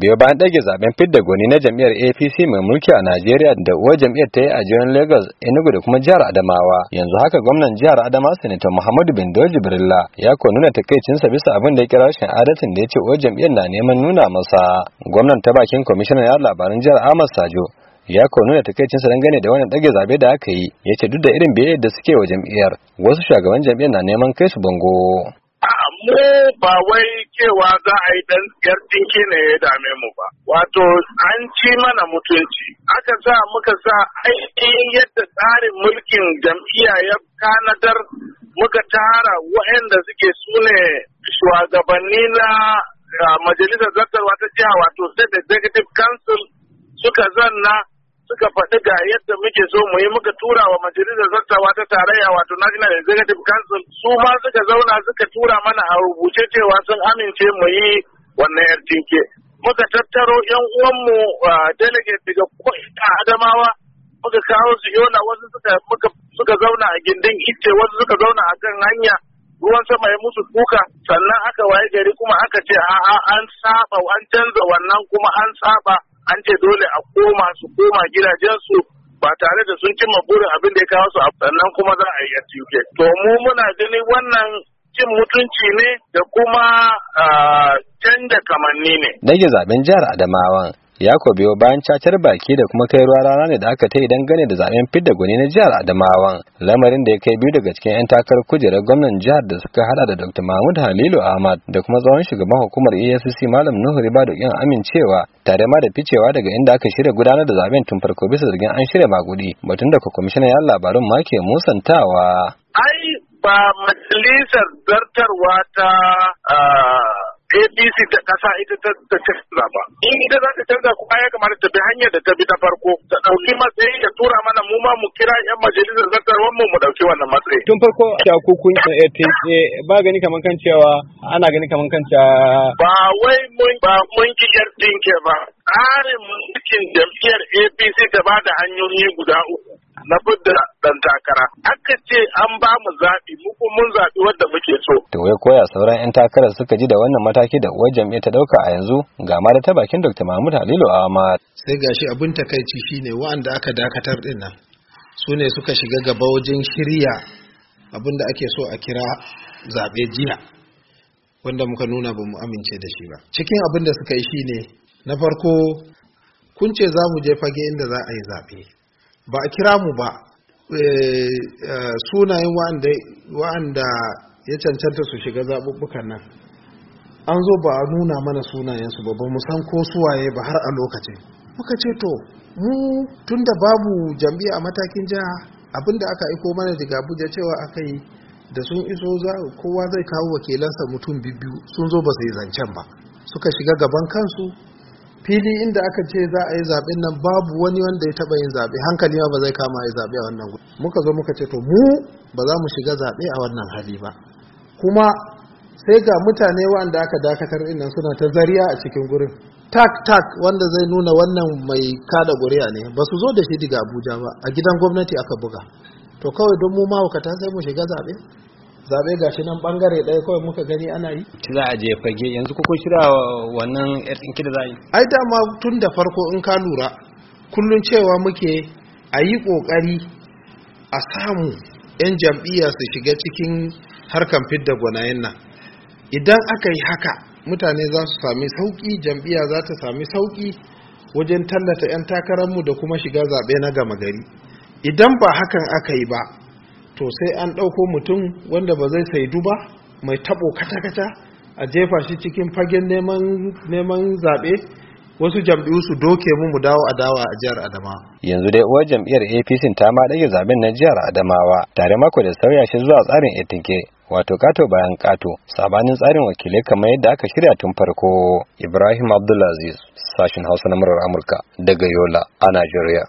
biyo bayan ɗage zaben fidda gwani na jam'iyyar APC mai mulki a Najeriya da uwar jam'iyyar ta yi a jihohin Lagos, Enugu da kuma jihar Adamawa. Yanzu haka gwamnan jihar Adamawa Senator Muhammadu Bindo Jibrilla ya ko nuna takaicinsa bisa abin da ya kira rashin adalcin da ya ce uwar jam'iyyar na neman nuna masa. Gwamnan ta bakin kwamishinan yada labaran jihar Ahmad Sajo ya ko nuna takaicinsa dangane da wannan ɗage zabe da aka yi, ya ce duk da irin biyayyar da suke wa jam'iyyar, wasu shugaban jam'iyyar na neman kai su bango. Mu ba wai cewa za a yi dan yar dinki ne ya dame mu ba. Wato an ci mana mutunci. Muka sa ainihin yadda tsarin mulkin jam'iyya ya kanadar muka tara waɗanda suke sune shugabanni na majalisar zartarwa ta jiha wato State Executive Council suka zanna suka faɗi ga yadda muke so mu yi, muka tura wa majalisar zartawa ta tarayya wato National Executive Council, su ma suka zauna suka tura mana a rubuce cewa sun amince mu yi wannan yar tinke. Muka tattaro yan uwanmu delegate daga ko'ina Adamawa, muka kawo su Yola, wasu suka zauna a gindin ice, wasu suka zauna a kan hanya, ruwan sama ya musu kuka, sannan aka waye gari kuma aka ce a'a an saba, an canza wannan kuma an saba. An ce dole a su koma gidajensu ba tare da sun cimma burin abin da ya kawo su, sannan kuma za a yi tuke. To mu muna gani wannan cin mutunci ne da kuma canja kamanni ne. Dage zaben jihar Adamawa ya ko biyo bayan cacar baki da kuma kai ruwa rana ne da aka ta yi dangane da zaben fidda gwani na jihar Adamawa, lamarin da ya kai biyu daga cikin 'yan takarar kujerar gwamnan jihar da suka hada da Dr. Mahmud Halilu Ahmad da kuma tsohon shugaban hukumar EFCC Malam Nuhu Ribado yin amincewa tare ma da ficewa daga inda aka shirya gudanar da zaben tun farko bisa zargin an shirya magudi, batun da kwamishinan yan labarun ma ke musantawa. Ai ba majalisar zartarwa ta APC ta kasa ita ta canza ba. In ita za ta canza kuma ya kamata ta bi hanyar da ta bi ta farko. Ta ɗauki matsayi da tura mana mu ma mu kira 'yan majalisar zartarwar mu ɗauki wannan matsayi. Tun farko da kun ba gani kaman kan cewa ana gani kaman kan cewa. Ba wai mun ki yar dinke ba. Tsarin mulkin jam'iyyar APC ta ba da hanyoyi guda uku na fidda dan takara. Aka ce an ba mu zaɓi, mu kuma mun zaɓi wanda muke so. To wai koya sauran 'yan takarar suka ji da wannan mataki da uwar jam'iyyar ta ɗauka a yanzu? Ga ma da ta bakin Dr. Mahmud Halilu Ahmad. Sai gashi abin takaici shine wa'anda aka dakatar din nan su ne suka shiga gaba wajen shirya abin da ake so a kira zaɓe jiya, wanda muka nuna ba mu amince da shi ba. Cikin abin da suka yi shine na farko kun ce za mu je fage inda za a yi zaɓe. Ba a kira mu ba, sunayen wa'anda ya cancanta su shiga zaɓuɓɓukan nan an zo ba a nuna mana sunayensu ba mu san ko suwaye ba har a lokacin. Muka ce to mu tun da babu jam'iyya a matakin jiha, abinda aka aiko mana daga Abuja cewa aka yi da sun iso kowa zai kawo wakilansa mutum biyu, sun zo ba su yi zancen ba, suka shiga gaban kansu. Fili inda aka ce za a yi zaɓen nan babu wani wanda ya taɓa yin zaɓe, hankali ma ba zai kama a yi zaɓe a wannan gudu. Muka zo muka ce to mu ba za mu shiga zaɓe a wannan hali ba. Kuma sai ga mutane wanda aka dakatar nan suna ta zariya a cikin gurin. Tak wanda zai nuna wannan mai kada ƙuri'a ne, ba su zo da shi daga Abuja ba, a gidan gwamnati aka buga. To kawai don mu mahaukata sai mu shiga zaɓe? Zaɓe gashi nan ɓangare ɗaya kawai muka gani ana yi. Za a je fage yanzu kuka shirya wannan yar tsinki da za a yi? Ai dama tun da farko in ka lura kullum cewa muke a yi ƙoƙari a samu 'yan jam'iyya su shiga cikin harkan fidda gwanayen nan. Idan aka yi haka mutane za su sami sauƙi, jam'iyya za ta sami sauƙi wajen tallata 'yan takararmu da kuma shiga zaɓe na gama gari. Idan ba hakan aka yi ba, to sai an ɗauko mutum wanda ba zai saidu ba, mai taɓo kata-kata a jefa shi cikin fagen neman zaɓe, wasu jam'iyyu su doke mu dawo adawa a jihar Adamawa. Yanzu dai uwar jam'iyyar APC ta ma ɗage zaben na jihar Adamawa tare mako da sauya shi zuwa tsarin etinke, wato kato bayan kato, sabanin tsarin wakilai kamar yadda aka shirya tun farko. Ibrahim Abdulaziz, sashin Hausa na murar Amurka daga Yola a Najeriya.